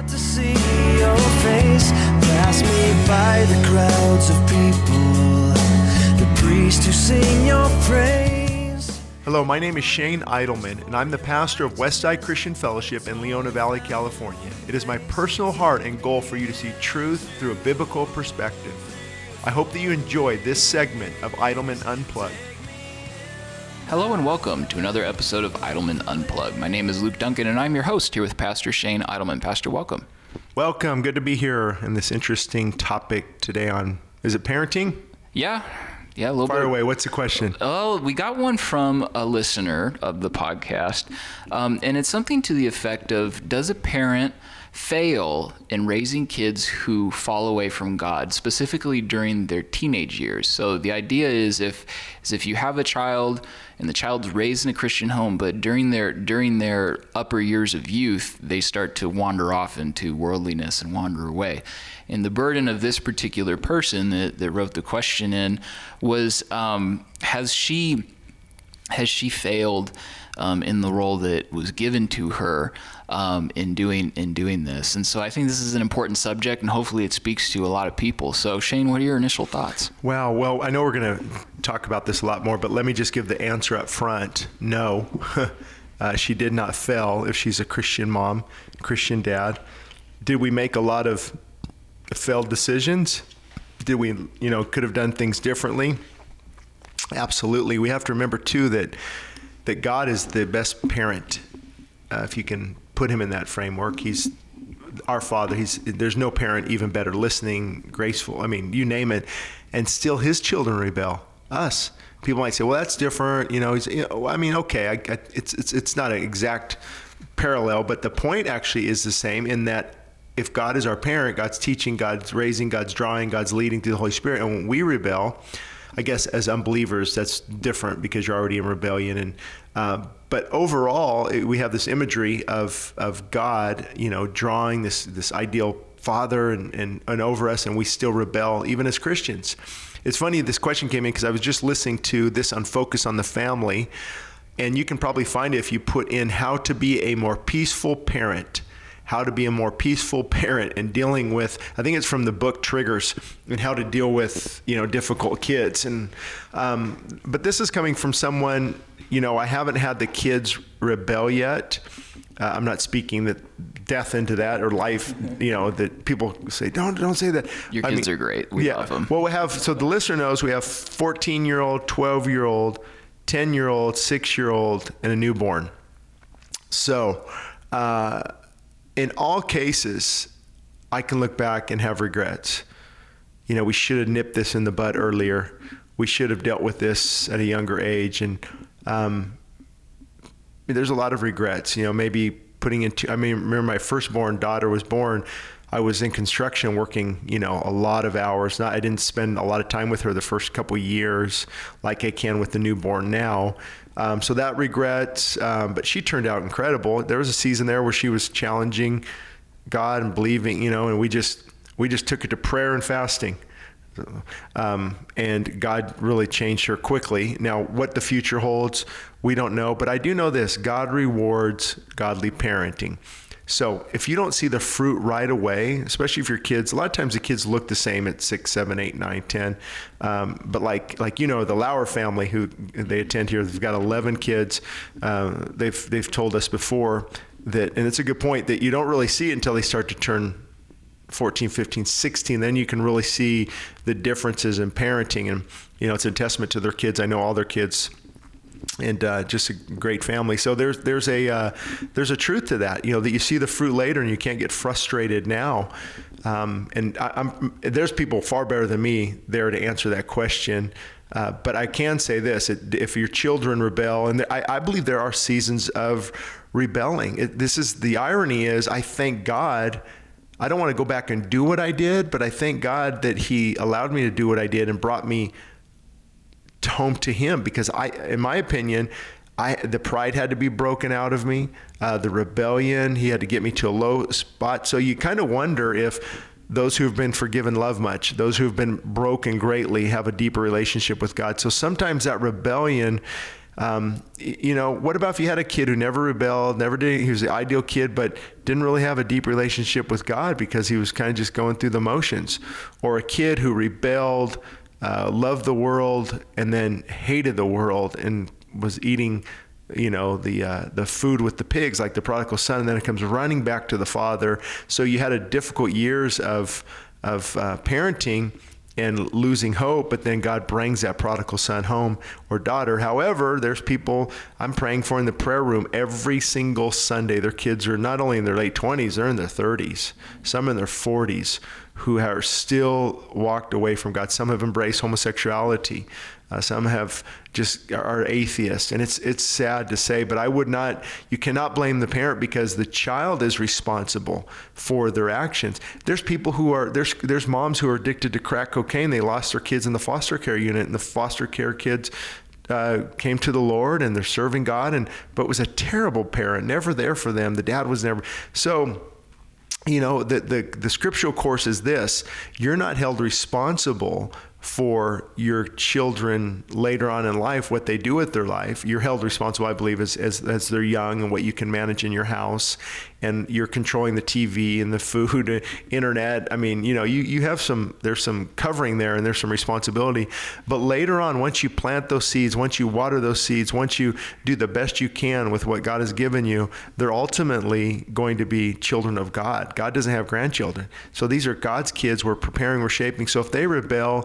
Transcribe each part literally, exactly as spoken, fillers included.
want to see your face, pass me by the crowds of people, the priests who sing your praise. Hello, my name is Shane Eidelman, and I'm the pastor of Westside Christian Fellowship in Leona Valley, California. It is my personal heart and goal for you to see truth through a biblical perspective. I hope that you enjoy this segment of Eidelman Unplugged. Hello and welcome to another episode of Eidelman Unplugged. My name is Luke Duncan, and I'm your host here with Pastor Shane Eidelman. Pastor, welcome. Welcome. Good to be here in this interesting topic today on, is it parenting? Yeah. Yeah, a little Fire bit. away. What's the question? Oh, we got one from a listener of the podcast, um, and it's something to the effect of, does a parent fail in raising kids who fall away from God, specifically during their teenage years? So the idea is if is if you have a child and the child's raised in a Christian home, but during their during their upper years of youth, they start to wander off into worldliness and wander away. And the burden of this particular person that, that wrote the question in was, um, has she has she failed um, in the role that was given to her um, in doing in doing this? And so I think this is an important subject, and hopefully it speaks to a lot of people. So Shane, what are your initial thoughts? Wow. Well, I know we're going to talk about this a lot more, but let me just give the answer up front. No, uh, she did not fail if she's a Christian mom, Christian dad. Did we make a lot of failed decisions? Did we, you know, could have done things differently? Absolutely. We have to remember too that that God is the best parent. Uh, if you can put him in that framework, he's our Father. He's there's no parent even better, listening, graceful. I mean, you name it, and still his children rebel. Us. People might say, "Well, that's different." You know, he's. You know, I mean, okay, I, I, it's it's it's not an exact parallel, but the point actually is the same in that if God is our parent, God's teaching, God's raising, God's drawing, God's leading through the Holy Spirit, and when we rebel, I guess as unbelievers, that's different because you're already in rebellion. And uh, but overall, it, we have this imagery of of God, you know, drawing this this ideal Father and, and, and over us, and we still rebel even as Christians. It's funny, this question came in because I was just listening to this on Focus on the Family, and you can probably find it if you put in how to be a more peaceful parent. How to be a more peaceful parent and dealing with, I think it's from the book Triggers, and how to deal with, you know, difficult kids. And, um, but this is coming from someone, you know, I haven't had the kids rebel yet. Uh, I'm not speaking that death into that or life, you know, that people say, don't, don't say that. Your I kids mean, are great. We yeah, love them. Well, we have, so the listener knows we have fourteen year old, twelve year old, ten year old, six year old, and a newborn. So, uh, in all cases, I can look back and have regrets. You know, we should have nipped this in the bud earlier. We should have dealt with this at a younger age. And um, there's a lot of regrets. You know, maybe putting into, I mean, remember my firstborn daughter was born. I was in construction working, you know, a lot of hours. Not, I didn't spend a lot of time with her the first couple of years like I can with the newborn now. Um, so that regret, um, but she turned out incredible. There was a season there where she was challenging God and believing, you know, and we just we just took it to prayer and fasting. Um, and God really changed her quickly. Now, what the future holds, we don't know. But I do know this: God rewards godly parenting. So if you don't see the fruit right away, especially if your kids, a lot of times the kids look the same at six, seven, eight, nine, ten. Um, but like, like, you know, the Lauer family who they attend here, they've got eleven kids. Uh, they've, they've told us before that, and it's a good point, that you don't really see it until they start to turn fourteen, fifteen, sixteen. Then you can really see the differences in parenting. And, you know, it's a testament to their kids. I know all their kids. And uh, just a great family. So there's there's a uh, there's a truth to that, you know, that you see the fruit later and you can't get frustrated now. Um, and I, I'm there's people far better than me there to answer that question. Uh, but I can say this: it, if your children rebel, and I, I believe there are seasons of rebelling. It, this is the irony is I thank God. I don't want to go back and do what I did, but I thank God that He allowed me to do what I did and brought me home to Him, because I, in my opinion, I the pride had to be broken out of me, uh, the rebellion. He had to get me to a low spot. So you kind of wonder if those who have been forgiven love much, those who have been broken greatly have a deeper relationship with God. So sometimes that rebellion Um, you know, what about if you had a kid who never rebelled, never did, he was the ideal kid, but didn't really have a deep relationship with God because he was kind of just going through the motions? Or a kid who rebelled, uh, loved the world, and then hated the world and was eating, you know, the uh, the food with the pigs, like the prodigal son, and then it comes running back to the father. So you had a difficult years of of uh, parenting and losing hope, but then God brings that prodigal son home or daughter. However, there's people I'm praying for in the prayer room every single Sunday. Their kids are not only in their late twenties, they're in their thirties, some in their forties, who are still walked away from God. Some have embraced homosexuality. Uh, some have just are atheists, and it's it's sad to say, but I would not. You cannot blame the parent because the child is responsible for their actions. There's people who are there's there's moms who are addicted to crack cocaine. They lost their kids in the foster care unit, and the foster care kids uh, came to the Lord, and they're serving God, and but was a terrible parent, never there for them. The dad was never so. You know, the, the the scriptural course is this: you're not held responsible for your children later on in life, what they do with their life. You're held responsible, I believe, as, as as they're young and what you can manage in your house, and you're controlling the T V and the food, internet. I mean, you know, you, you have some, there's some covering there and there's some responsibility. But later on, once you plant those seeds, once you water those seeds, once you do the best you can with what God has given you, they're ultimately going to be children of God. God doesn't have grandchildren. So these are God's kids. We're preparing, we're shaping. So if they rebel,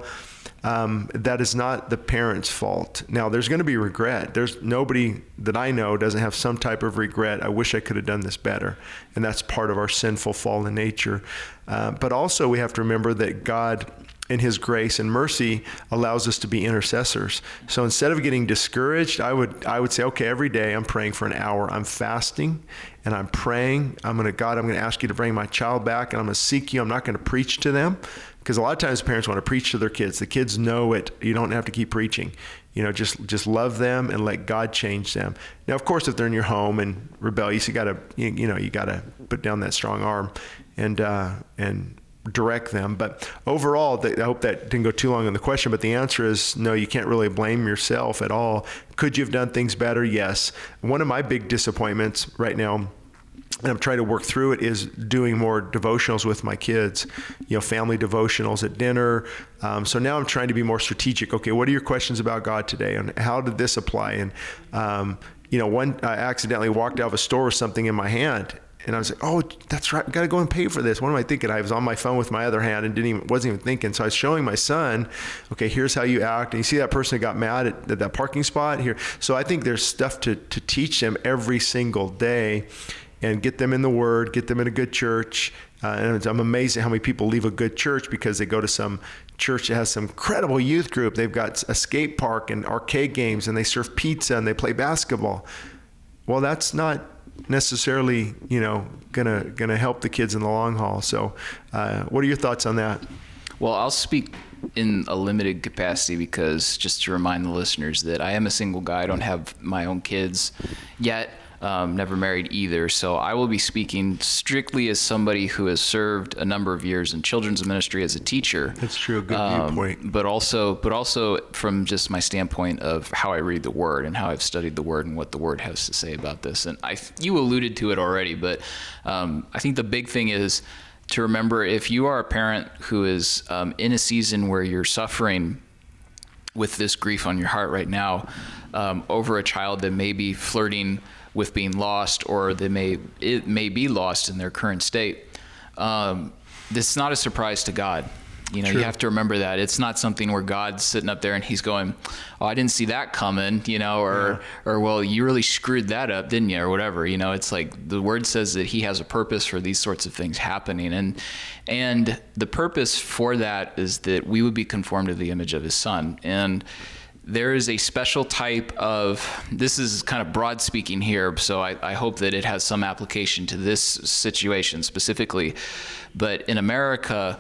Um, that is not the parent's fault. Now, there's going to be regret. There's nobody that I know doesn't have some type of regret. I wish I could have done this better. And that's part of our sinful, fallen nature. Uh, but also we have to remember that God, in his grace and mercy, allows us to be intercessors. So instead of getting discouraged, I would I would say, okay, every day I'm praying for an hour. I'm fasting and I'm praying. I'm going to, God, I'm going to ask you to bring my child back, and I'm going to seek you. I'm not going to preach to them, because a lot of times parents want to preach to their kids. The kids know it. You don't have to keep preaching. You know, just just love them and let God change them. Now, of course, if they're in your home and rebellious, you got to you, you know you got to put down that strong arm and uh, and direct them. But overall, I hope that didn't go too long on the question, but the answer is no, you can't really blame yourself at all. Could you have done things better? Yes. One of my big disappointments right now, and I'm trying to work through it, is doing more devotionals with my kids, you know, family devotionals at dinner. Um, so now I'm trying to be more strategic. Okay, what are your questions about God today? And how did this apply? And, um, you know, one, I accidentally walked out of a store with something in my hand, and I was like, oh, that's right, I got to go and pay for this. What am I thinking? I was on my phone with my other hand and didn't even, wasn't even thinking. So I was showing my son, okay, here's how you act. And you see that person that got mad at, at that parking spot here. So I think there's stuff to, to teach them every single day, and get them in the Word, get them in a good church. Uh, and I'm amazed at how many people leave a good church because they go to some church that has some incredible youth group. They've got a skate park and arcade games, and they serve pizza and they play basketball. Well, that's not necessarily, you know, gonna gonna help the kids in the long haul. So, uh, what are your thoughts on that? Well, I'll speak in a limited capacity, because just to remind the listeners that I am a single guy. I don't have my own kids yet. Um, never married either. So I will be speaking strictly as somebody who has served a number of years in children's ministry as a teacher. That's true. Good um, viewpoint. But also, but also from just my standpoint of how I read the Word and how I've studied the Word and what the Word has to say about this. And I, you alluded to it already, but um, I think the big thing is to remember, if you are a parent who is um, in a season where you're suffering with this grief on your heart right now, um, over a child that may be flirting with being lost, or they may it may be lost in their current state, um, this is not a surprise to God. You know, True. You have to remember that it's not something where God's sitting up there and he's going, oh, I didn't see that coming, you know, or, yeah. or, well, you really screwed that up, didn't you? Or whatever, you know, it's like the Word says that he has a purpose for these sorts of things happening. And, and the purpose for that is that we would be conformed to the image of his Son. And there is a special type of, this is kind of broad speaking here, so I, I hope that it has some application to this situation specifically. But in America,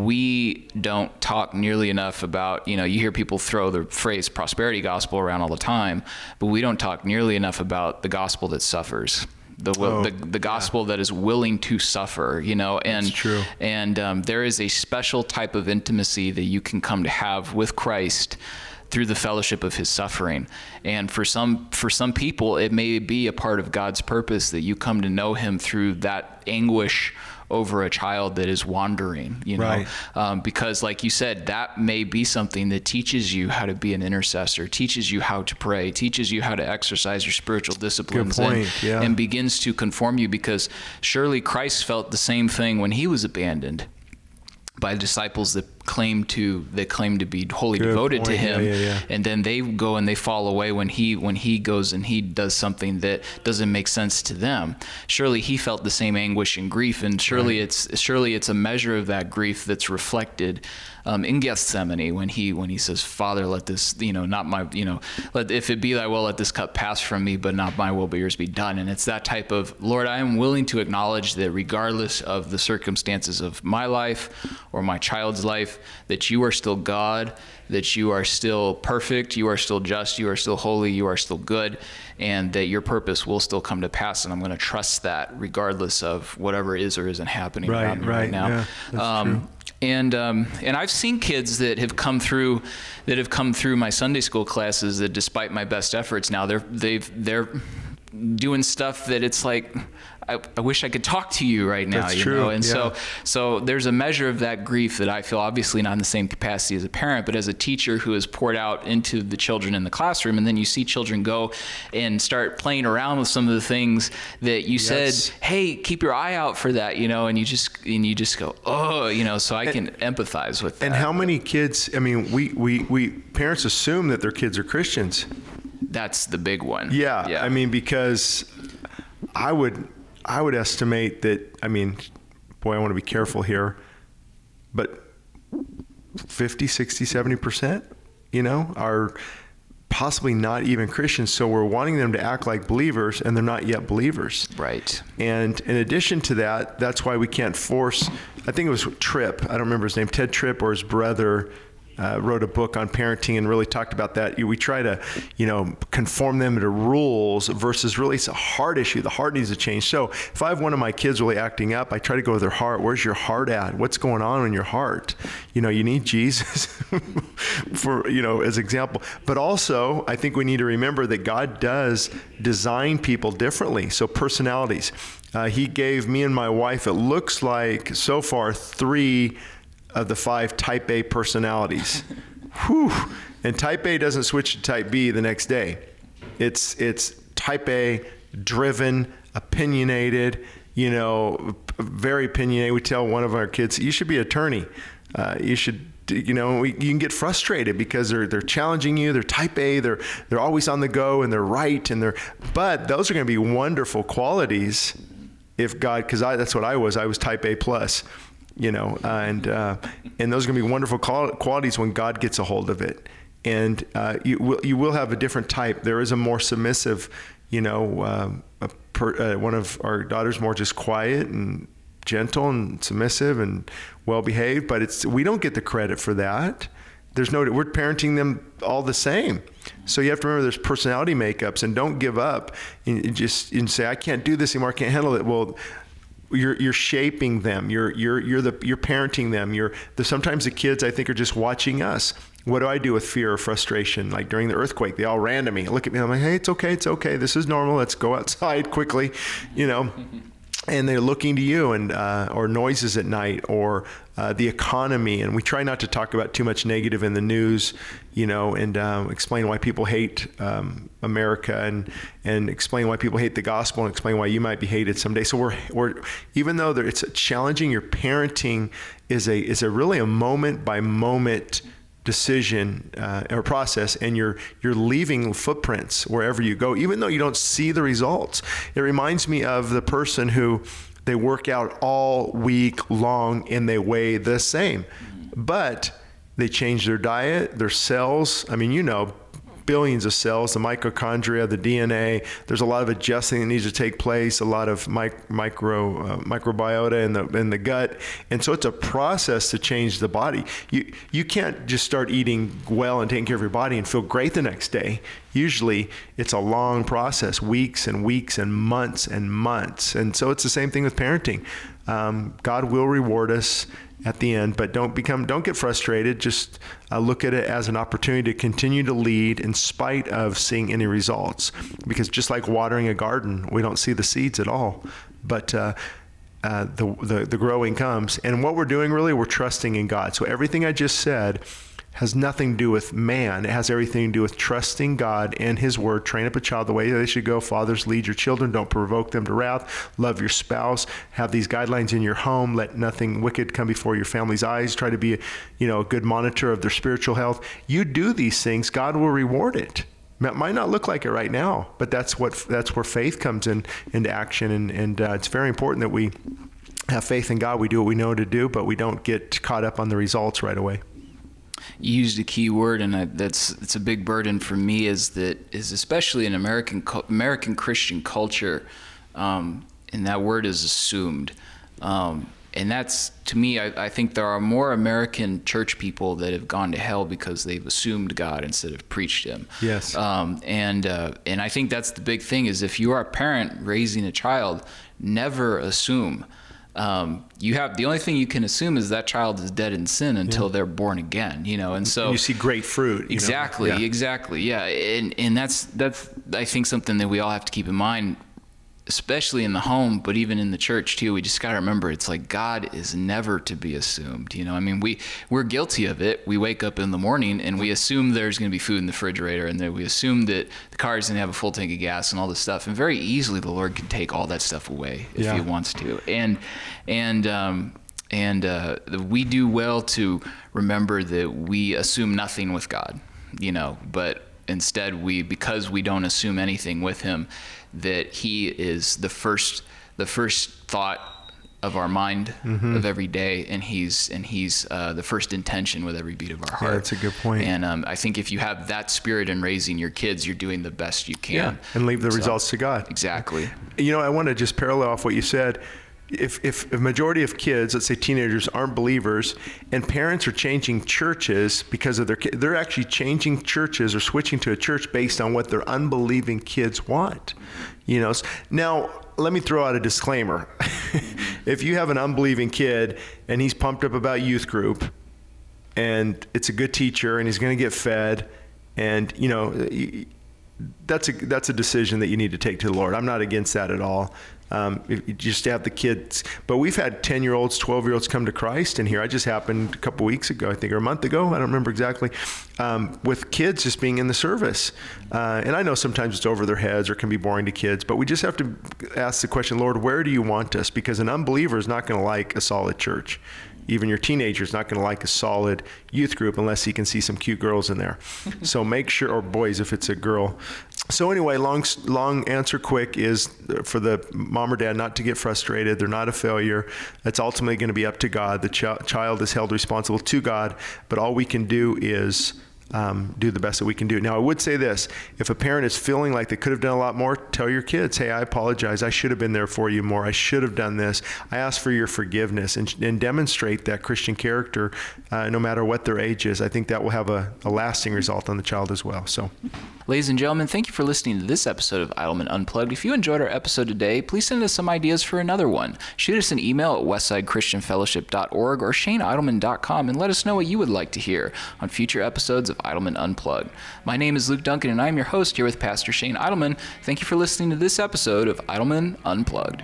we don't talk nearly enough about, you know, you hear people throw the phrase prosperity gospel around all the time, but we don't talk nearly enough about the gospel that suffers. The, oh, the the gospel yeah. that is willing to suffer, you know, and That's true. and um, there is a special type of intimacy that you can come to have with Christ through the fellowship of his suffering. And for some for some people, it may be a part of God's purpose that you come to know him through that anguish over a child that is wandering, you know, Right. um, because like you said, that may be something that teaches you how to be an intercessor, teaches you how to pray, teaches you how to exercise your spiritual disciplines, Good point, and, yeah. and begins to conform you, because surely Christ felt the same thing when he was abandoned by disciples that claim to that claim to be wholly Good devoted to point. him, Yeah, yeah, yeah. and then they go and they fall away when he when he goes and he does something that doesn't make sense to them. Surely he felt the same anguish and grief, and surely Right. it's surely it's a measure of that grief that's reflected um, in Gethsemane when he when he says, "Father, let this, you know, not my, you know, let if it be thy will, let this cup pass from me, but not my will, but yours be done." And it's that type of, Lord, I am willing to acknowledge that regardless of the circumstances of my life or my child's life, that you are still God, that you are still perfect, you are still just, you are still holy, you are still good, and that your purpose will still come to pass. And I'm going to trust that regardless of whatever is or isn't happening Right, around me right, right now. yeah, that's um, true. And um, and I've seen kids that have come through that have come through my Sunday school classes that, despite my best efforts, now they're they've they're doing stuff that it's like, I, I wish I could talk to you right now. That's you true, know? And yeah. so so there's a measure of that grief that I feel, obviously not in the same capacity as a parent, but as a teacher who has poured out into the children in the classroom. And then you see children go and start playing around with some of the things that you Yes. said, hey, keep your eye out for that, you know, and you just and you just go, oh, you know, so I can empathize with that. And how many kids, I mean, we, we, we parents assume that their kids are Christians. That's the big one. Yeah, Yeah. I mean, because I would I would estimate that, I mean, boy, I want to be careful here, but fifty, sixty, seventy percent, you know, are possibly not even Christians. So we're wanting them to act like believers, and they're not yet believers. Right. And in addition to that, that's why we can't force, I think it was Tripp, I don't remember his name, Ted Tripp, or his brother uh, wrote a book on parenting and really talked about that. We try to, you know, conform them to rules versus really it's a heart issue. The heart needs to change. So if I have one of my kids really acting up, I try to go to their heart. Where's your heart at? What's going on in your heart? You know, you need Jesus for, you know, as example. But also, I think we need to remember that God does design people differently. So personalities. Uh, he gave me and my wife, it looks like so far, three of the five type A personalities. Whew. And type A doesn't switch to type B the next day. It's it's type A, driven, opinionated, you know, very opinionated. We tell one of our kids, you should be an attorney. Uh, you should, you know, you can get frustrated because they're they're challenging you. They're type A. They're they're always on the go and they're right and they're. But those are going to be wonderful qualities if God, because I that's what I was. I was type A plus. You know, uh, and uh, and those are going to be wonderful qual- qualities when God gets a hold of it. And uh, you will you will have a different type. There is a more submissive, you know, um, a per, uh, one of our daughters more just quiet and gentle and submissive and well behaved. But it's we don't get the credit for that. There's no we're parenting them all the same. So you have to remember there's personality makeups, and don't give up and just and say I can't do this anymore. I can't handle it. Well. You're you're shaping them. You're you're you're the you're parenting them. You're the sometimes the kids I think are just watching us. What do I do with fear or frustration? Like during the earthquake, they all ran to me, look at me. I'm like, hey, it's okay, it's okay. This is normal. Let's go outside quickly, you know. And they're looking to you, and uh, or noises at night, or uh, the economy. And we try not to talk about too much negative in the news, you know, and um, explain why people hate um, America, and and explain why people hate the gospel, and explain why you might be hated someday. So we're we're even though there, it's challenging, your parenting is a is a really a moment by moment decision uh, or process, and you're you're leaving footprints wherever you go, even though you don't see the results. It reminds me of the person who they work out all week long and they weigh the same, but they change their diet, their cells. I mean, you know, billions of cells, the mitochondria, the D N A. There's a lot of adjusting that needs to take place, a lot of mic- micro uh, microbiota in the in the gut, and so it's a process to change the body. You you can't just start eating well and taking care of your body and feel great the next day. Usually, it's a long process, weeks and weeks and months and months, and so it's the same thing with parenting. Um, God will reward us at the end, but don't become, don't get frustrated. Just uh, look at it as an opportunity to continue to lead in spite of seeing any results. Because just like watering a garden, we don't see the seeds at all, but uh, uh, the, the the growing comes. And what we're doing really, we're trusting in God. So everything I just said has nothing to do with man. It has everything to do with trusting God and His Word. Train up a child the way they should go. Fathers, lead your children. Don't provoke them to wrath. Love your spouse. Have these guidelines in your home. Let nothing wicked come before your family's eyes. Try to be, a, you know, a good monitor of their spiritual health. You do these things, God will reward it. It might not look like it right now, but that's what that's where faith comes in into action, and and uh, it's very important that we have faith in God. We do what we know to do, but we don't get caught up on the results right away. You used a key word, and I, that's it's a big burden for me. Is that is especially in American American Christian culture, um, and that word is assumed. Um, And that's, to me, I, I think there are more American church people that have gone to hell because they've assumed God instead of preached Him. Yes. Um, and uh, and I think that's the big thing is if you are a parent raising a child, never assume. Um, you have the only thing you can assume is that child is dead in sin until yeah. they're born again. You know, and so and you see great fruit. You exactly, know? Yeah. exactly, yeah. And and that's that's I think something that we all have to keep in mind. Especially in the home, but even in the church too, we just got to remember it's like God is never to be assumed. You know, I mean, we, we're guilty of it. We wake up in the morning and we assume there's going to be food in the refrigerator, and that we assume that the car is going to have a full tank of gas and all this stuff. And very easily the Lord can take all that stuff away if yeah. He wants to. And, and, um, and uh, we do well to remember that we assume nothing with God, you know, but instead we, because we don't assume anything with Him, that He is the first the first thought of our mind mm-hmm. of every day, and he's and he's uh, the first intention with every beat of our heart. Yeah, that's a good point. And um, I think if you have that spirit in raising your kids, you're doing the best you can. Yeah, and leave the so, results to God. Exactly. You know, I want to just parallel off what you said. If, if a majority of kids, let's say teenagers, aren't believers, and parents are changing churches because of their kids, they're actually changing churches or switching to a church based on what their unbelieving kids want. You know, now let me throw out a disclaimer. If you have an unbelieving kid and he's pumped up about youth group, and it's a good teacher and he's going to get fed, and you know, that's a that's a decision that you need to take to the Lord. I'm not against that at all. Um, if you just have the kids, but we've had ten year olds, twelve year olds come to Christ in here. I just happened a couple weeks ago, I think, or a month ago. I don't remember exactly, um, with kids just being in the service. Uh, and I know sometimes it's over their heads or can be boring to kids, but we just have to ask the question, Lord, where do you want us? Because an unbeliever is not going to like a solid church. Even your teenager is not going to like a solid youth group unless he can see some cute girls in there. So make sure, or boys if it's a girl. So anyway, long long answer quick is for the mom or dad not to get frustrated. They're not a failure. It's ultimately going to be up to God. The ch- child is held responsible to God, but all we can do is Um, do the best that we can do. Now, I would say this. If a parent is feeling like they could have done a lot more, tell your kids, hey, I apologize. I should have been there for you more. I should have done this. I ask for your forgiveness, and, and demonstrate that Christian character uh, no matter what their age is. I think that will have a, a lasting result on the child as well. So, ladies and gentlemen, thank you for listening to this episode of Idleman Unplugged. If you enjoyed our episode today, please send us some ideas for another one. Shoot us an email at westside christian fellowship dot org or shane idleman dot com and let us know what you would like to hear on future episodes of Idleman Unplugged. My name is Luke Duncan, and I'm your host here with Pastor Shane Idleman. Thank you for listening to this episode of Idleman Unplugged.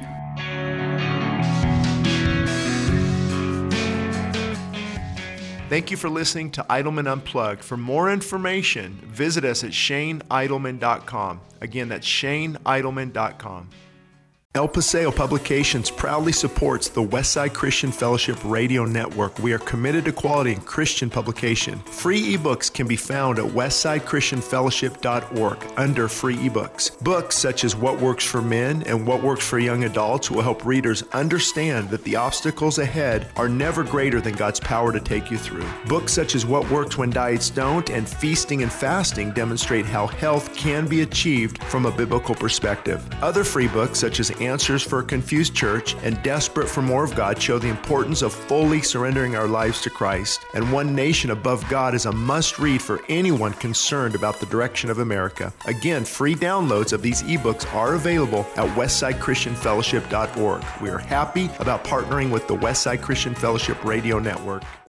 thank you for listening to Idleman Unplugged. For more information, visit us at shane idleman dot com. Again, that's shane idleman dot com. El Paseo Publications proudly supports the Westside Christian Fellowship Radio Network. We are committed to quality in Christian publication. Free ebooks can be found at westside christian fellowship dot org under free ebooks. Books such as What Works for Men and What Works for Young Adults will help readers understand that the obstacles ahead are never greater than God's power to take you through. Books such as What Works When Diets Don't and Feasting and Fasting demonstrate how health can be achieved from a biblical perspective. Other free books such as Answers for a Confused Church, and Desperate for More of God show the importance of fully surrendering our lives to Christ. And One Nation Above God is a must-read for anyone concerned about the direction of America. Again, free downloads of these ebooks are available at westside christian fellowship dot org. We are happy about partnering with the Westside Christian Fellowship Radio Network.